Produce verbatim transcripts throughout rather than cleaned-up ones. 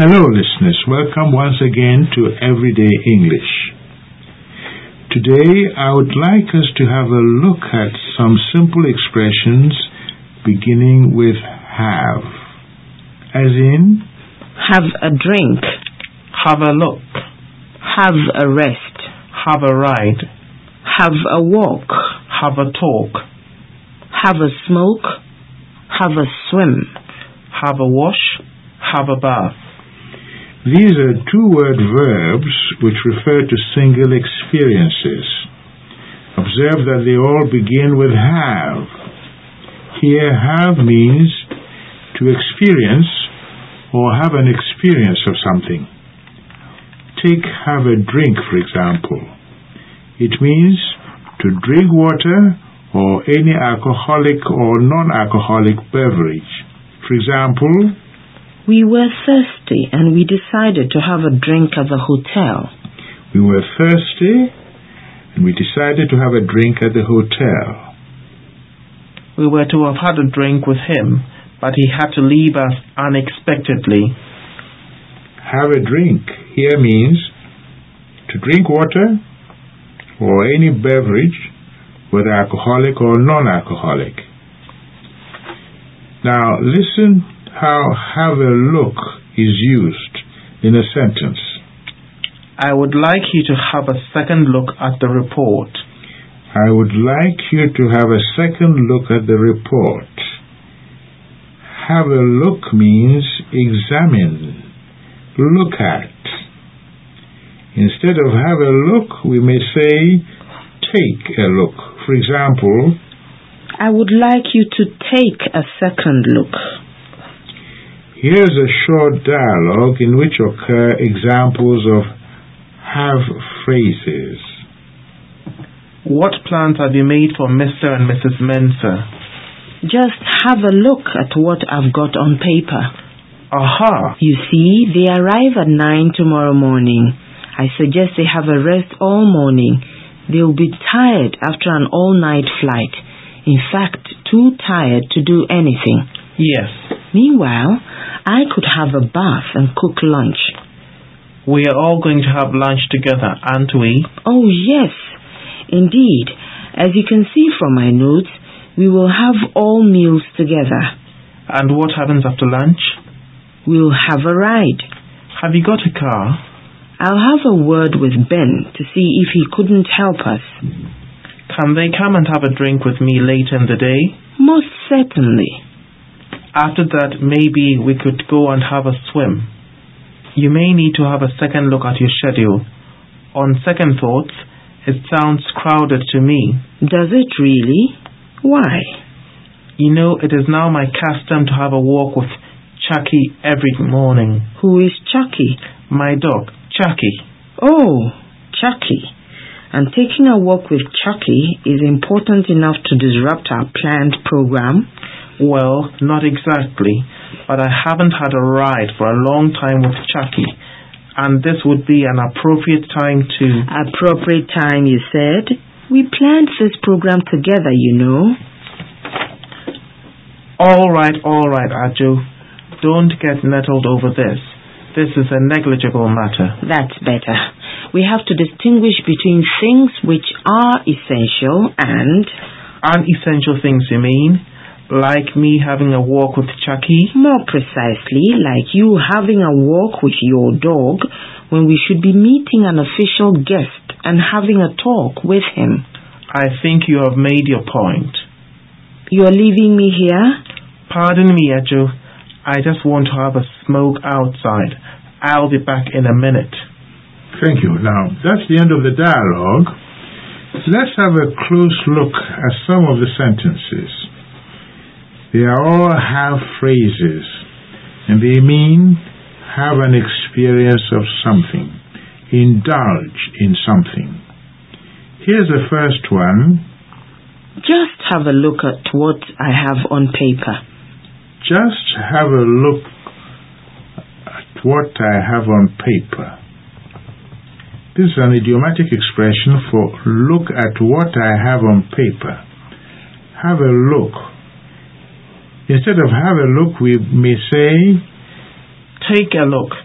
Hello listeners, welcome once again to Everyday English. Today I would like us to have a look at some simple expressions beginning with have. As in, have a drink, have a look, have a rest, have a ride, have a walk, have a talk, have a smoke, have a swim, have a wash, have a bath. These are two-word verbs which refer to single experiences. Observe that they all begin with have. Here, have means to experience or have an experience of something. Take have a drink, for example. It means to drink water or any alcoholic or non-alcoholic beverage. For example, we were thirsty and we decided to have a drink at the hotel. We were thirsty and we decided to have a drink at the hotel. We were to have had a drink with him, but he had to leave us unexpectedly. Have a drink here means to drink water or any beverage, whether alcoholic or non-alcoholic. Now listen how have a look is used in a sentence. I would like you to have a second look at the report. I would like you to have a second look at the report. Have a look means examine, look at. Instead of have a look, we may say take a look. For example, I would like you to take a second look. Here's a short dialogue in which occur examples of have phrases. What plans have you made for Mister and Missus Mensah? Just have a look at what I've got on paper. Aha! You see, they arrive at nine tomorrow morning. I suggest they have a rest all morning. They'll be tired after an all-night flight. In fact, too tired to do anything. Yes. Meanwhile, I could have a bath and cook lunch. We are all going to have lunch together, aren't we? Oh, yes. Indeed. As you can see from my notes, we will have all meals together. And what happens after lunch? We'll have a ride. Have you got a car? I'll have a word with Ben to see if he couldn't help us. Can they come and have a drink with me later in the day? Most certainly. After that, maybe we could go and have a swim. You may need to have a second look at your schedule. On second thoughts, it sounds crowded to me. Does it really? Why? You know, it is now my custom to have a walk with Chucky every morning. Who is Chucky? My dog, Chucky. Oh, Chucky. And taking a walk with Chucky is important enough to disrupt our planned program? Well, not exactly, but I haven't had a ride for a long time with Chucky, and this would be an appropriate time to... Appropriate time, you said? We planned this program together, you know. All right, all right, Ajo. Don't get nettled over this. This is a negligible matter. That's better. We have to distinguish between things which are essential and... Unessential things, you mean? Like me having a walk with Chucky? More precisely, like you having a walk with your dog when we should be meeting an official guest and having a talk with him. I think you have made your point. You're leaving me here? Pardon me, Ajo. I just want to have a smoke outside. I'll be back in a minute. Thank you. Now, that's the end of the dialogue. Let's have a close look at some of the sentences. They are all have phrases, and they mean have an experience of something, indulge in something. Here's the first one. Just have a look at what I have on paper. Just have a look at what I have on paper. This is an idiomatic expression for look at what I have on paper. Have a look. Instead of have a look, we may say, take a look.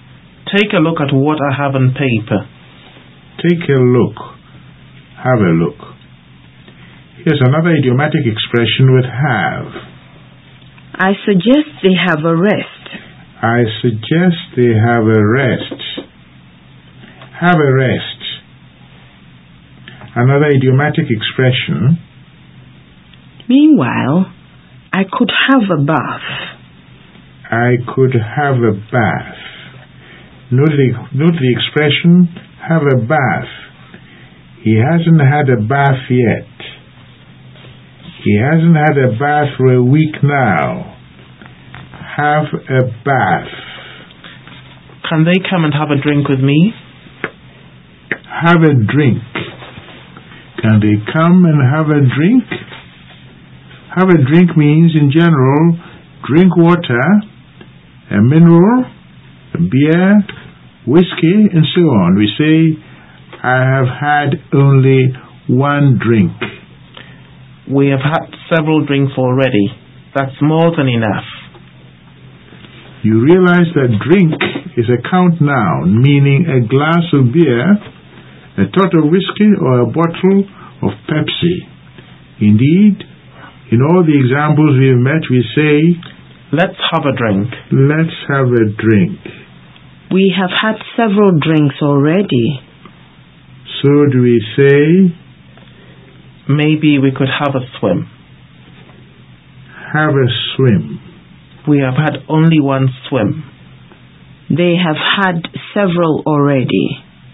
Take a look at what I have on paper. Take a look. Have a look. Here's another idiomatic expression with have. I suggest they have a rest. I suggest they have a rest. Have a rest. Another idiomatic expression. Meanwhile, I could have a bath. I could have a bath. Note the, note the expression, have a bath. He hasn't had a bath yet. He hasn't had a bath for a week now. Have a bath. Can they come and have a drink with me? Have a drink. Can they come and have a drink? Have a drink means, in general, drink water, a mineral, a beer, whiskey, and so on. We say, I have had only one drink. We have had several drinks already. That's more than enough. You realize that drink is a count noun, meaning a glass of beer, a tot of whiskey, or a bottle of Pepsi. Indeed, in all the examples we have met, we say, let's have a drink. Let's have a drink. We have had several drinks already. So do we say, maybe we could have a swim. Have a swim. We have had only one swim. They have had several already.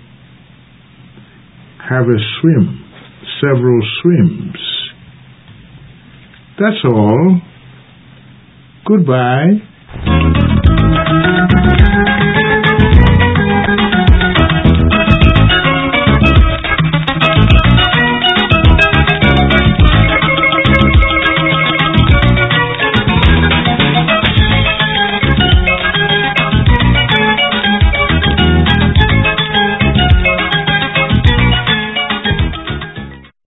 Have a swim. Several swims. That's all. Goodbye.